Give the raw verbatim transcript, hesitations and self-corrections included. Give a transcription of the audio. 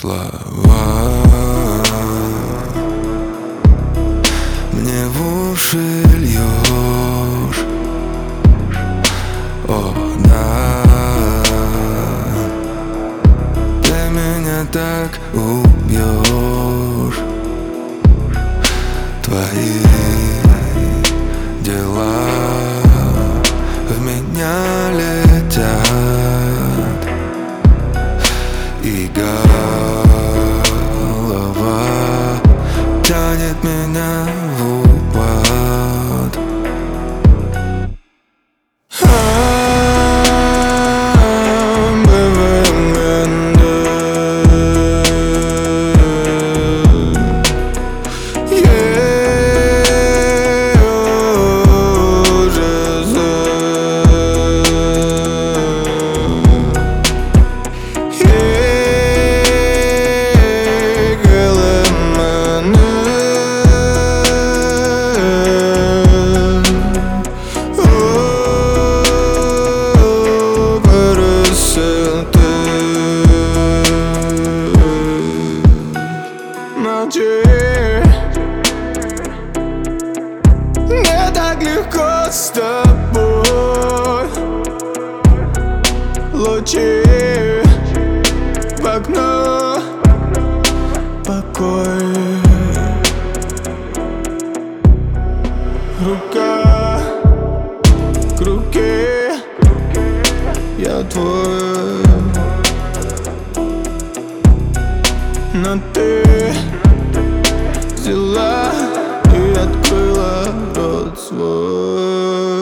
слова мне в уши льешь. О, да, ты меня так убьешь. Твои дела в меня летят, и голова тянет меня в упад. Мне так легко с тобой. Лучи в окно, покой. Рука к руке, я твой. Но ты взяла и открыла рот свой.